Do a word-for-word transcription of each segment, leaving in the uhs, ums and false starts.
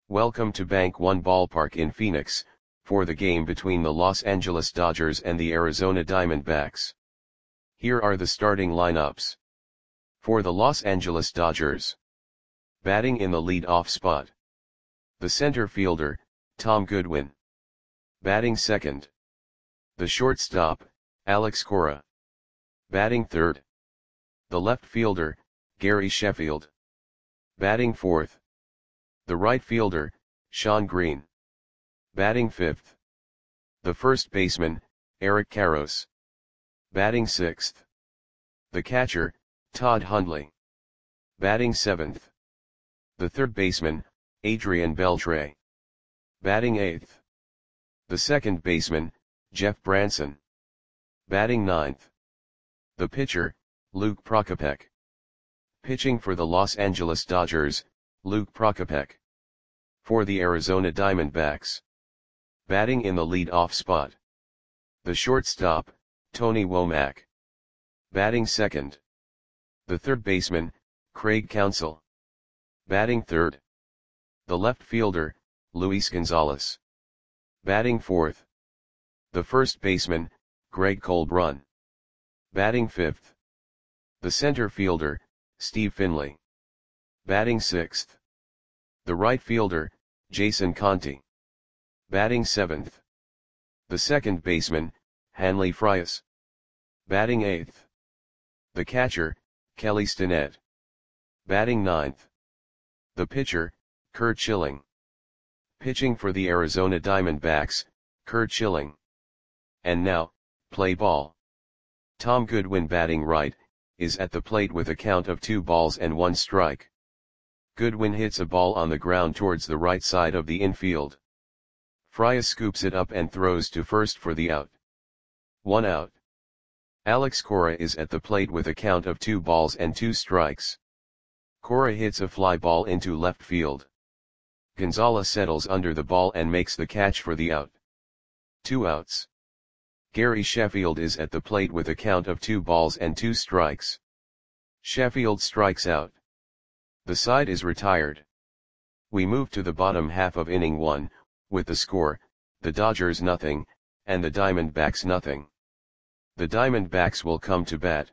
Welcome to Bank One Ballpark in Phoenix, for the game between the Los Angeles Dodgers and the Arizona Diamondbacks. Here are the starting lineups. For the Los Angeles Dodgers. Batting in the lead-off spot. The center fielder, Tom Goodwin. Batting second. The shortstop, Alex Cora. Batting third. The left fielder, Gary Sheffield. Batting fourth. The right fielder, Shawn Green. Batting fifth. The first baseman, Eric Karros. Batting sixth. The catcher, Todd Hundley. Batting seventh. The third baseman, Adrian Beltre. Batting eighth. The second baseman, Jeff Branson. Batting ninth. The pitcher, Luke Prokopec. Pitching for the Los Angeles Dodgers, Luke Prokopec. For the Arizona Diamondbacks. Batting in the lead-off spot. The shortstop, Tony Womack. Batting second. The third baseman, Craig Counsell. Batting third. The left fielder, Luis Gonzalez. Batting fourth. The first baseman, Greg Colbrun. Batting fifth. The center fielder, Steve Finley. Batting sixth. The right fielder, Jason Conti. Batting seventh. The second baseman, Hanley Frias. Batting eighth. The catcher, Kelly Stinnett. Batting ninth. The pitcher, Curt Schilling. Pitching for the Arizona Diamondbacks, Curt Schilling. And now, play ball. Tom Goodwin batting right, is at the plate with a count of two balls and one strike. Goodwin hits a ball on the ground towards the right side of the infield. Frias scoops it up and throws to first for the out. One out. Alex Cora is at the plate with a count of two balls and two strikes. Cora hits a fly ball into left field. Gonzalez settles under the ball and makes the catch for the out. Two outs. Gary Sheffield is at the plate with a count of two balls and two strikes. Sheffield strikes out. The side is retired. We move to the bottom half of inning one, with the score, the Dodgers nothing, and the Diamondbacks nothing. The Diamondbacks will come to bat.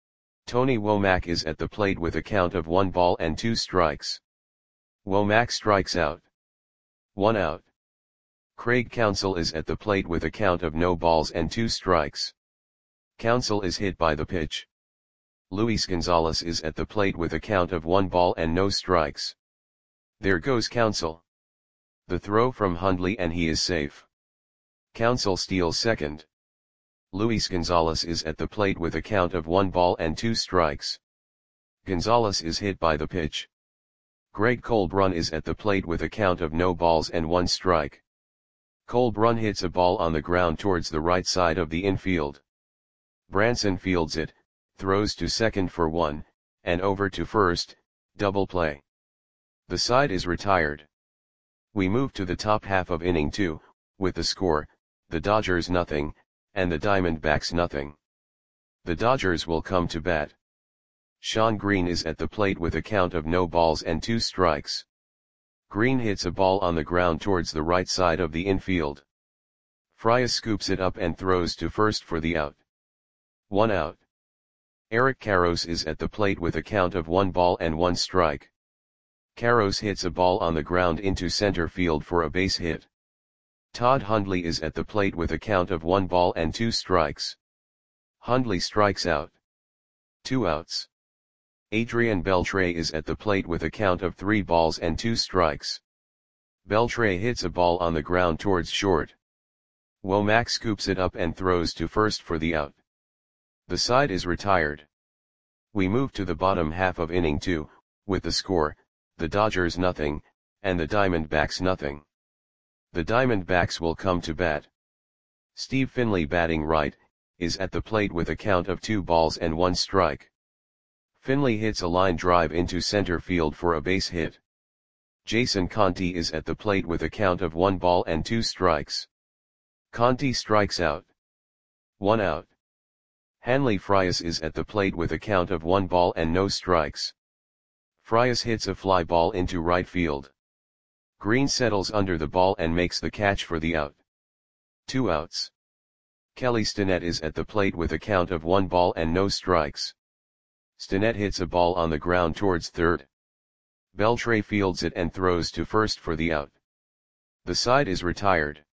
Tony Womack is at the plate with a count of one ball and two strikes. Womack strikes out. One out. Craig Counsell is at the plate with a count of no balls and two strikes. Counsell is hit by the pitch. Luis Gonzalez is at the plate with a count of one ball and no strikes. There goes Counsell. The throw from Hundley and he is safe. Counsell steals second. Luis Gonzalez is at the plate with a count of one ball and two strikes. Gonzalez is hit by the pitch. Greg Colbrun is at the plate with a count of no balls and one strike. Colbrun hits a ball on the ground towards the right side of the infield. Branson fields it, throws to second for one, and over to first, double play. The side is retired. We move to the top half of inning two, with the score, the Dodgers nothing, and the Diamondbacks nothing. The Dodgers will come to bat. Shawn Green is at the plate with a count of no balls and two strikes. Green hits a ball on the ground towards the right side of the infield. Frias scoops it up and throws to first for the out. One out. Eric Karros is at the plate with a count of one ball and one strike. Karros hits a ball on the ground into center field for a base hit. Todd Hundley is at the plate with a count of one ball and two strikes. Hundley strikes out. Two outs. Adrian Beltre is at the plate with a count of three balls and two strikes. Beltre hits a ball on the ground towards short. Womack scoops it up and throws to first for the out. The side is retired. We move to the bottom half of inning two, with the score, the Dodgers nothing, and the Diamondbacks nothing. The Diamondbacks will come to bat. Steve Finley batting right, is at the plate with a count of two balls and one strike. Finley hits a line drive into center field for a base hit. Jason Conti is at the plate with a count of one ball and two strikes. Conti strikes out. One out. Hanley Frias is at the plate with a count of one ball and no strikes. Frias hits a fly ball into right field. Green settles under the ball and makes the catch for the out. Two outs. Kelly Stinnett is at the plate with a count of one ball and no strikes. Stinnett hits a ball on the ground towards third. Beltre fields it and throws to first for the out. The side is retired.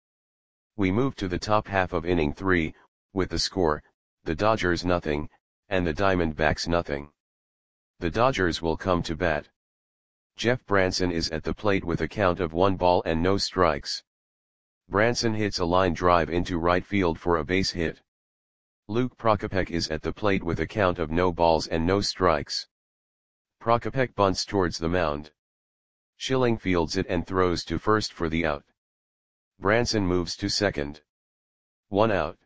We move to the top half of inning three, with the score, the Dodgers nothing, and the Diamondbacks nothing. The Dodgers will come to bat. Jeff Branson is at the plate with a count of one ball and no strikes. Branson hits a line drive into right field for a base hit. Luke Prokopek is at the plate with a count of no balls and no strikes. Prokopek bunts towards the mound. Schilling fields it and throws to first for the out. Branson moves to second. One out.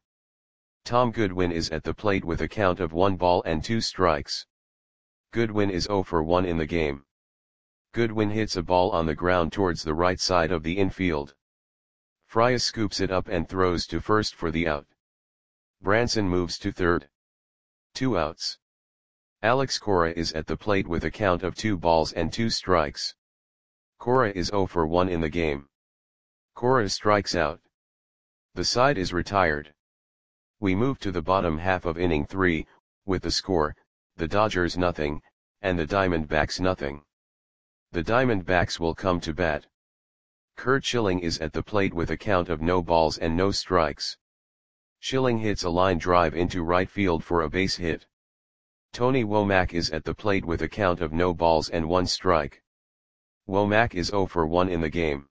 Tom Goodwin is at the plate with a count of one ball and two strikes. Goodwin is oh for one in the game. Goodwin hits a ball on the ground towards the right side of the infield. Frias scoops it up and throws to first for the out. Branson moves to third. Two outs. Alex Cora is at the plate with a count of two balls and two strikes. Cora is oh for one in the game. Cora strikes out. The side is retired. We move to the bottom half of inning three, with the score, the Dodgers nothing, and the Diamondbacks nothing. The Diamondbacks will come to bat. Curt Schilling is at the plate with a count of no balls and no strikes. Schilling hits a line drive into right field for a base hit. Tony Womack is at the plate with a count of no balls and one strike. Womack is oh for one in the game.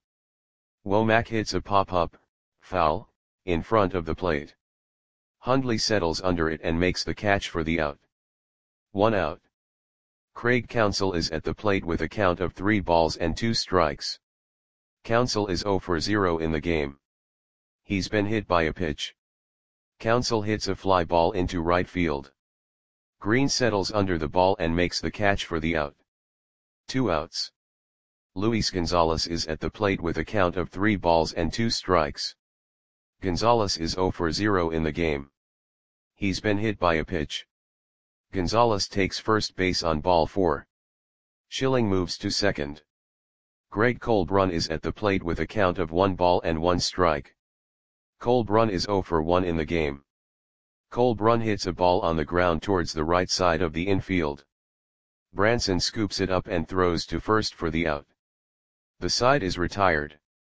Womack hits a pop-up, foul, in front of the plate. Hundley settles under it and makes the catch for the out. One out. Craig Counsell is at the plate with a count of three balls and two strikes. Counsell is oh for zero in the game. He's been hit by a pitch. Counsell hits a fly ball into right field. Green settles under the ball and makes the catch for the out. Two outs. Luis Gonzalez is at the plate with a count of three balls and two strikes. Gonzalez is oh for zero in the game. He's been hit by a pitch. Gonzalez takes first base on ball four. Schilling moves to second. Greg Colbrun is at the plate with a count of one ball and one strike. Colbrun is oh for one in the game. Colbrun hits a ball on the ground towards the right side of the infield. Branson scoops it up and throws to first for the out. The side is retired.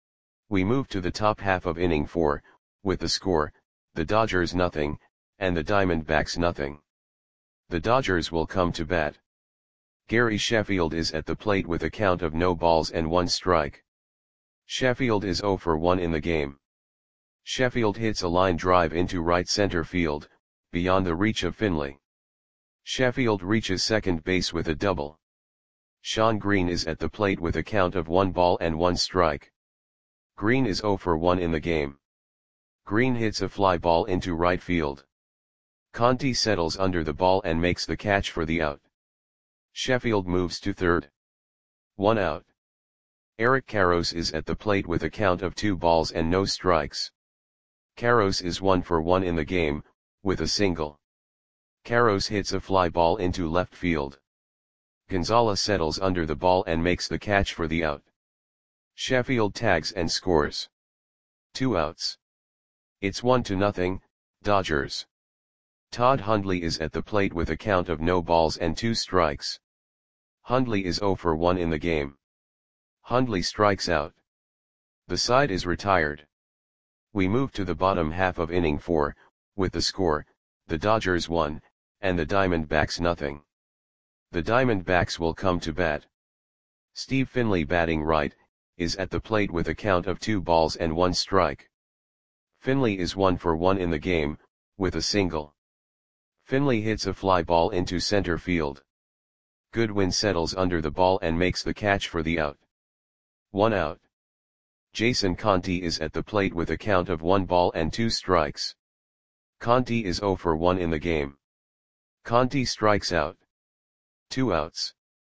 We move to the top half of inning four, with the score, the Dodgers nothing, and the Diamondbacks nothing. The Dodgers will come to bat. Gary Sheffield is at the plate with a count of no balls and one strike. Sheffield is oh for one in the game. Sheffield hits a line drive into right center field, beyond the reach of Finley. Sheffield reaches second base with a double. Sean Green is at the plate with a count of one ball and one strike. Green is oh for one in the game. Green hits a fly ball into right field. Conti settles under the ball and makes the catch for the out. Sheffield moves to third. One out. Eric Karros is at the plate with a count of two balls and no strikes. Karros is one for one in the game, with a single. Karros hits a fly ball into left field. Gonzalez settles under the ball and makes the catch for the out. Sheffield tags and scores. Two outs. It's one to nothing, Dodgers. Todd Hundley is at the plate with a count of no balls and two strikes. Hundley is oh for one in the game. Hundley strikes out. The side is retired. We move to the bottom half of inning four, with the score, the Dodgers one, and the Diamondbacks nothing. The Diamondbacks will come to bat. Steve Finley, batting right, is at the plate with a count of two balls and one strike. Finley is one for one in the game, with a single. Finley hits a fly ball into center field. Goodwin settles under the ball and makes the catch for the out. One out. Jason Conti is at the plate with a count of one ball and two strikes. Conti is oh for one in the game. Conti strikes out. Two outs.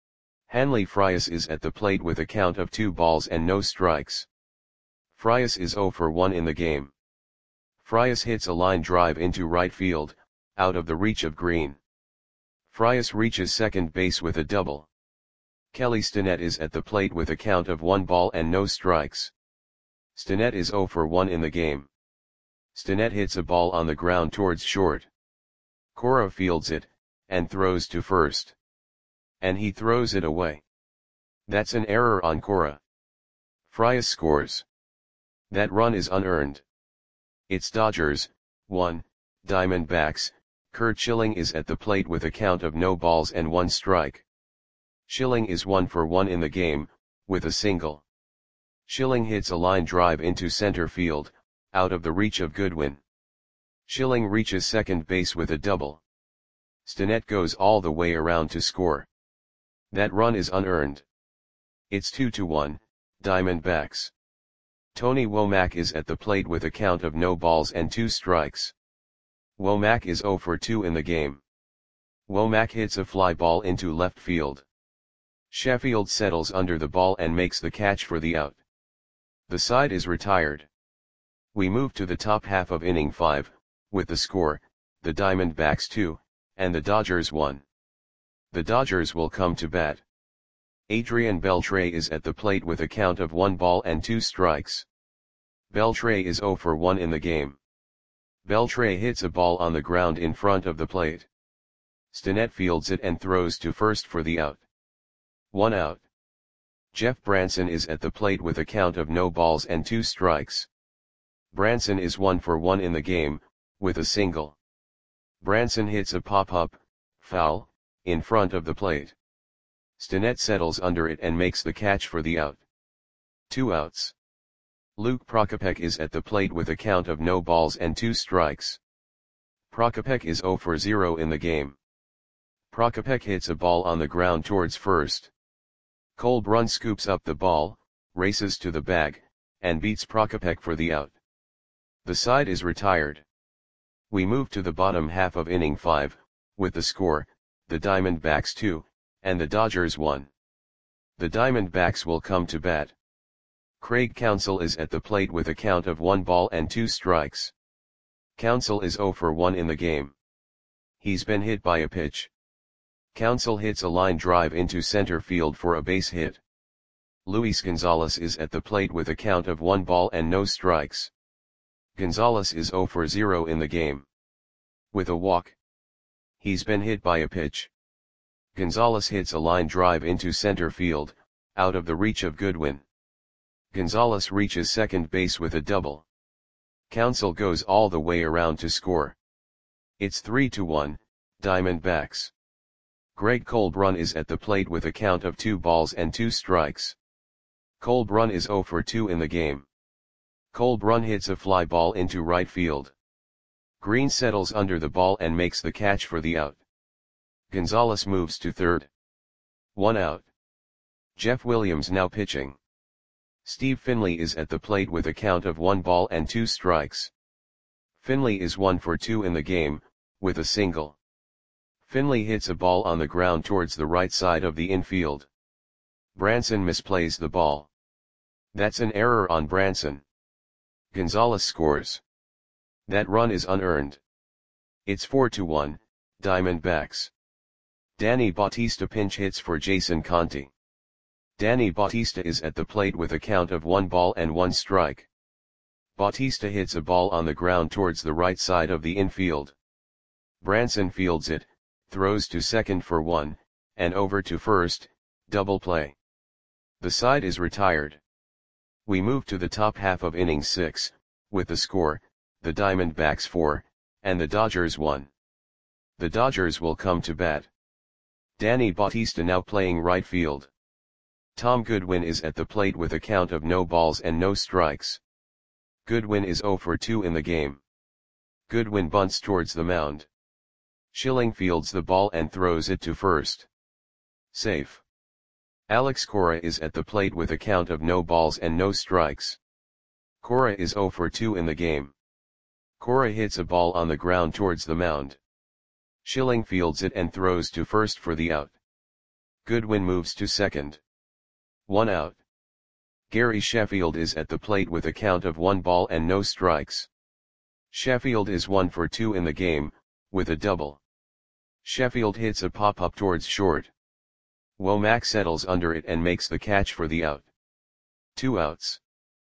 Hanley Frias is at the plate with a count of two balls and no strikes. Frias is oh for one in the game. Frias hits a line drive into right field, out of the reach of Green. Frias reaches second base with a double. Kelly Stinnett is at the plate with a count of one ball and no strikes. Stinnett is zero for one in the game. Stinnett hits a ball on the ground towards short. Cora fields it, and throws to first. And he throws it away. That's an error on Cora. Frias scores. That run is unearned. It's Dodgers, one, Diamondbacks. Curt Schilling is at the plate with a count of no balls and one strike. Schilling is one for one in the game, with a single. Schilling hits a line drive into center field, out of the reach of Goodwin. Schilling reaches second base with a double. Stinnett goes all the way around to score. That run is unearned. It's two to one, Diamondbacks. Tony Womack is at the plate with a count of no balls and two strikes. Womack is zero for two in the game. Womack hits a fly ball into left field. Sheffield settles under the ball and makes the catch for the out. The side is retired. We move to the top half of inning five, with the score, the Diamondbacks two, and the Dodgers one. The Dodgers will come to bat. Adrian Beltre is at the plate with a count of one ball and two strikes. Beltre is zero for one in the game. Beltre hits a ball on the ground in front of the plate. Stinnett fields it and throws to first for the out. One out. Jeff Branson is at the plate with a count of no balls and two strikes. Branson is one for one in the game, with a single. Branson hits a pop-up, foul, in front of the plate. Stinnett settles under it and makes the catch for the out. Two outs. Luke Prokopec is at the plate with a count of no balls and two strikes. Prokopec is zero for zero in the game. Prokopec hits a ball on the ground towards first. Cole Brun scoops up the ball, races to the bag, and beats Prokopec for the out. The side is retired. We move to the bottom half of inning five, with the score, the Diamondbacks two, and the Dodgers one. The Diamondbacks will come to bat. Craig Counsell is at the plate with a count of one ball and two strikes. Counsell is zero for one in the game. He's been hit by a pitch. Counsell hits a line drive into center field for a base hit. Luis Gonzalez is at the plate with a count of one ball and no strikes. Gonzalez is zero for zero in the game. With a walk. He's been hit by a pitch. Gonzalez hits a line drive into center field, out of the reach of Goodwin. Gonzalez reaches second base with a double. Counsell goes all the way around to score. It's three to one, Diamondbacks. Greg Colbrun is at the plate with a count of two balls and two strikes. Colbrun is zero for two in the game. Colbrun hits a fly ball into right field. Green settles under the ball and makes the catch for the out. Gonzalez moves to third. One out. Jeff Williams now pitching. Steve Finley is at the plate with a count of one ball and two strikes. Finley is one for two in the game, with a single. Finley hits a ball on the ground towards the right side of the infield. Branson misplays the ball. That's an error on Branson. Gonzalez scores. That run is unearned. It's four to one, Diamondbacks. Danny Bautista pinch hits for Jason Conte. Danny Bautista is at the plate with a count of one ball and one strike. Bautista hits a ball on the ground towards the right side of the infield. Branson fields it, throws to second for one, and over to first, double play. The side is retired. We move to the top half of inning six, with the score, the Diamondbacks four, and the Dodgers one. The Dodgers will come to bat. Danny Bautista now playing right field. Tom Goodwin is at the plate with a count of no balls and no strikes. Goodwin is zero for two in the game. Goodwin bunts towards the mound. Schilling fields the ball and throws it to first. Safe. Alex Cora is at the plate with a count of no balls and no strikes. Cora is zero for two in the game. Cora hits a ball on the ground towards the mound. Schilling fields it and throws to first for the out. Goodwin moves to second. One out. Gary Sheffield is at the plate with a count of one ball and no strikes. Sheffield is one for two in the game, with a double. Sheffield hits a pop-up towards short. Womack settles under it and makes the catch for the out. Two outs.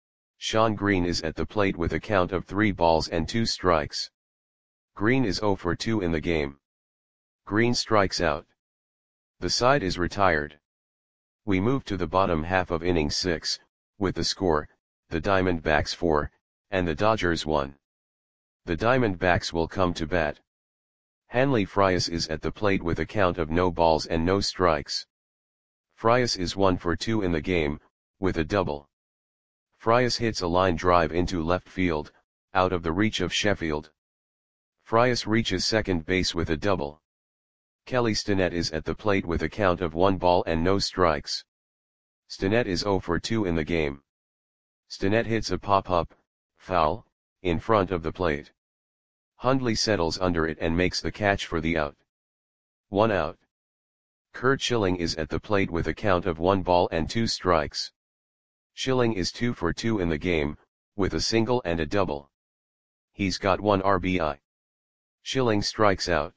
Shawn Green is at the plate with a count of three balls and two strikes. Green is oh for two in the game. Green strikes out. The side is retired. We move to the bottom half of inning six, with the score, the Diamondbacks four, and the Dodgers one. The Diamondbacks will come to bat. Hanley Frias is at the plate with a count of no balls and no strikes. Frias is one for two in the game, with a double. Frias hits a line drive into left field, out of the reach of Sheffield. Frias reaches second base with a double. Kelly Stinnett is at the plate with a count of one ball and no strikes. Stinnett is oh for two in the game. Stinnett hits a pop-up, foul, in front of the plate. Hundley settles under it and makes the catch for the out. One out. Curt Schilling is at the plate with a count of one ball and two strikes. Schilling is two for two in the game, with a single and a double. He's got one R B I. Schilling strikes out.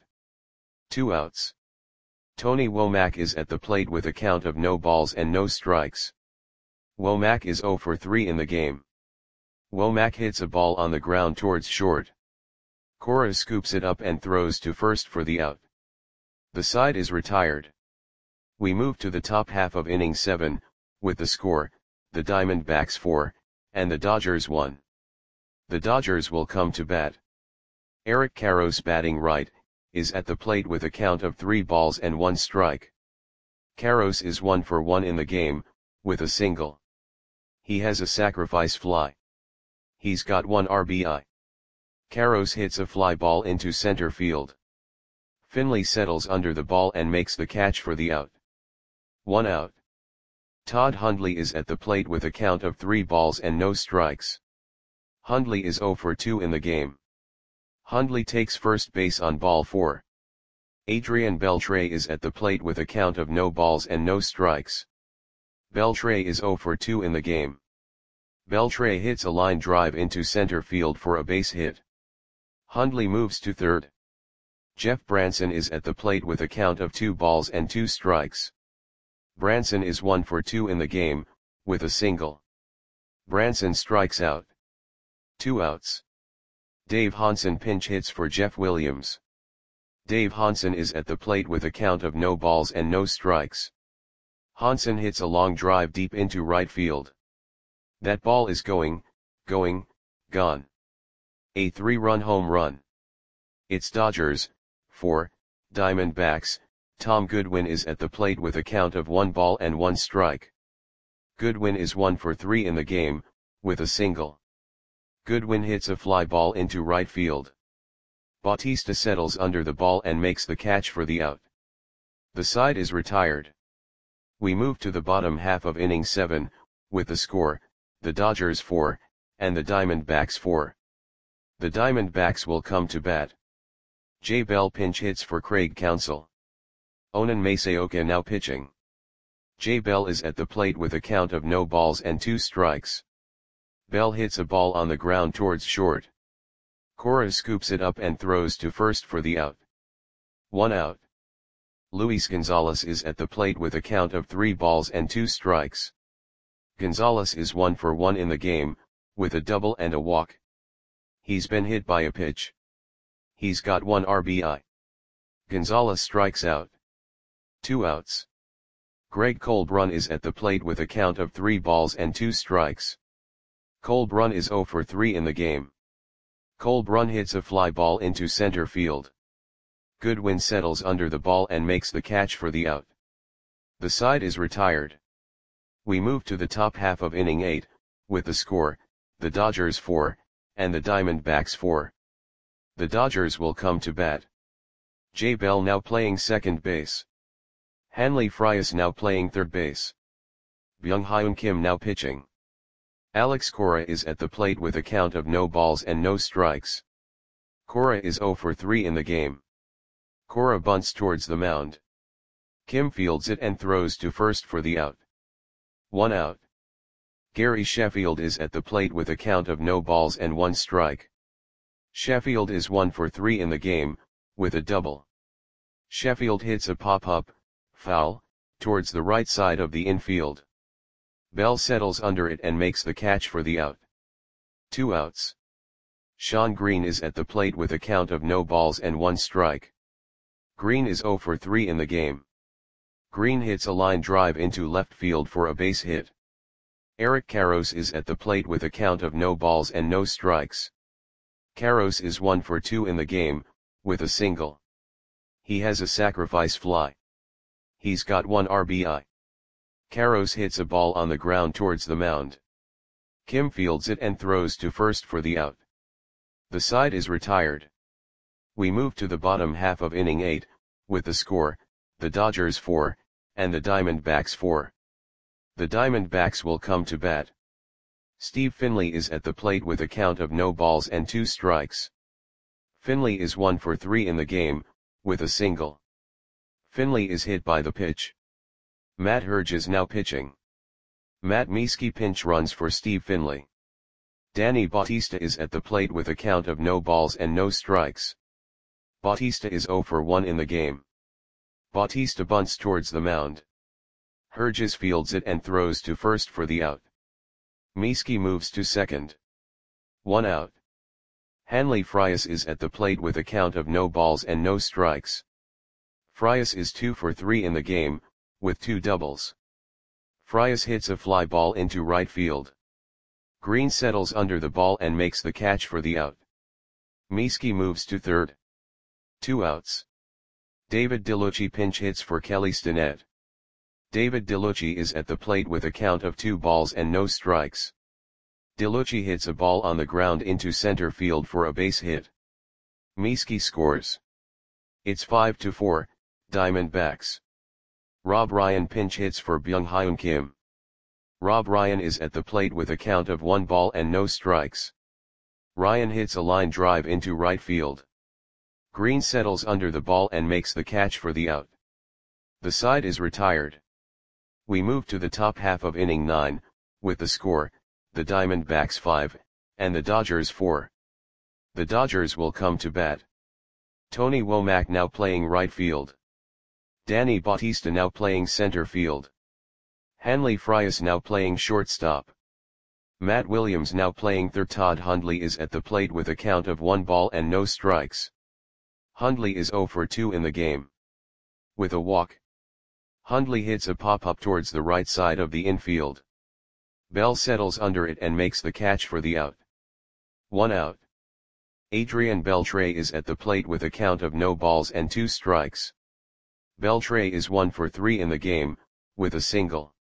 Two outs. Tony Womack is at the plate with a count of no balls and no strikes. Womack is oh for three in the game. Womack hits a ball on the ground towards short. Cora scoops it up and throws to first for the out. The side is retired. We move to the top half of inning seven, with the score, the Diamondbacks four, and the Dodgers one. The Dodgers will come to bat. Eric Karros, batting right, is at the plate with a count of three balls and one strike. Karros is one for one in the game, with a single. He has a sacrifice fly. He's got one R B I. Karros hits a fly ball into center field. Finley settles under the ball and makes the catch for the out. One out. Todd Hundley is at the plate with a count of three balls and no strikes. Hundley is oh for two in the game. Hundley takes first base on ball four. Adrian Beltre is at the plate with a count of no balls and no strikes. Beltre is oh for two in the game. Beltre hits a line drive into center field for a base hit. Hundley moves to third. Jeff Branson is at the plate with a count of two balls and two strikes. Branson is one for two in the game, with a single. Branson strikes out. Two outs. Dave Hansen pinch hits for Jeff Williams. Dave Hansen is at the plate with a count of no balls and no strikes. Hansen hits a long drive deep into right field. That ball is going, going, gone. A three-run home run. It's Dodgers, four, Diamondbacks. Tom Goodwin is at the plate with a count of one ball and one strike. Goodwin is one for three in the game, with a single. Goodwin hits a fly ball into right field. Bautista settles under the ball and makes the catch for the out. The side is retired. We move to the bottom half of inning seven, with the score, the Dodgers four, and the Diamondbacks four. The Diamondbacks will come to bat. Jay Bell pinch hits for Craig Counsell. Onan Masaoka now pitching. Jay Bell is at the plate with a count of no balls and two strikes. Bell hits a ball on the ground towards short. Cora scoops it up and throws to first for the out. One out. Luis Gonzalez is at the plate with a count of three balls and two strikes. Gonzalez is one for one in the game, with a double and a walk. He's been hit by a pitch. He's got one R B I. Gonzalez strikes out. Two outs. Greg Colbrun is at the plate with a count of three balls and two strikes. Colbrun is oh for three in the game. Colbrun hits a fly ball into center field. Goodwin settles under the ball and makes the catch for the out. The side is retired. We move to the top half of inning eight, with the score, the Dodgers four, and the Diamondbacks four. The Dodgers will come to bat. Jay Bell now playing second base. Hanley Frias now playing third base. Byung-Hyun Kim now pitching. Alex Cora is at the plate with a count of no balls and no strikes. Cora is oh for three in the game. Cora bunts towards the mound. Kim fields it and throws to first for the out. One out. Gary Sheffield is at the plate with a count of no balls and one strike. Sheffield is one for three in the game, with a double. Sheffield hits a pop-up, foul, towards the right side of the infield. Bell settles under it and makes the catch for the out. Two outs. Shawn Green is at the plate with a count of no balls and one strike. Green is oh for three in the game. Green hits a line drive into left field for a base hit. Eric Karros is at the plate with a count of no balls and no strikes. Karros is one for two in the game, with a single. He has a sacrifice fly. He's got one R B I. Karros hits a ball on the ground towards the mound. Kim fields it and throws to first for the out. The side is retired. We move to the bottom half of inning eight, with the score, the Dodgers four, and the Diamondbacks four. The Diamondbacks will come to bat. Steve Finley is at the plate with a count of no balls and two strikes. Finley is one for three in the game, with a single. Finley is hit by the pitch. Matt Herge is now pitching. Matt Mieske pinch runs for Steve Finley. Danny Bautista is at the plate with a count of no balls and no strikes. Bautista is oh for one in the game. Bautista bunts towards the mound. Herges fields it and throws to first for the out. Mieske moves to second. One out. Hanley Frias is at the plate with a count of no balls and no strikes. Frias is two for three in the game, with two doubles. Frias hits a fly ball into right field. Green settles under the ball and makes the catch for the out. Mieske moves to third. Two outs. David DeLucci pinch hits for Kelly Stinnett. David DeLucci is at the plate with a count of two balls and no strikes. DeLucci hits a ball on the ground into center field for a base hit. Mieske scores. It's five to four, Diamondbacks. Rob Ryan pinch hits for Byung-Hyun Kim. Rob Ryan is at the plate with a count of one ball and no strikes. Ryan hits a line drive into right field. Green settles under the ball and makes the catch for the out. The side is retired. We move to the top half of inning nine, with the score, the Diamondbacks five, and the Dodgers four. The Dodgers will come to bat. Tony Womack now playing right field. Danny Bautista now playing center field. Hanley Frias now playing shortstop. Matt Williams now playing third. Todd Hundley is at the plate with a count of one ball and no strikes. Hundley is oh for two in the game. With a walk. Hundley hits a pop-up towards the right side of the infield. Bell settles under it and makes the catch for the out. One out. Adrian Beltre is at the plate with a count of no balls and two strikes. Beltre is one for three in the game, with a single.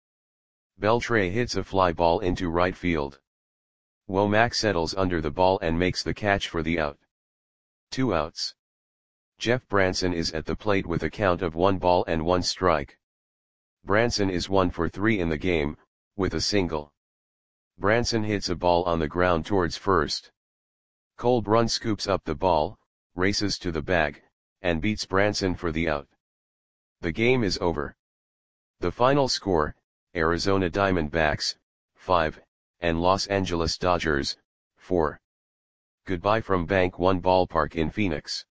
Beltre hits a fly ball into right field. Womack settles under the ball and makes the catch for the out. Two outs. Jeff Branson is at the plate with a count of one ball and one strike. Branson is one for three in the game, with a single. Branson hits a ball on the ground towards first. Cole Brun scoops up the ball, races to the bag, and beats Branson for the out. The game is over. The final score, Arizona Diamondbacks, five, and Los Angeles Dodgers, four. Goodbye from Bank One Ballpark in Phoenix.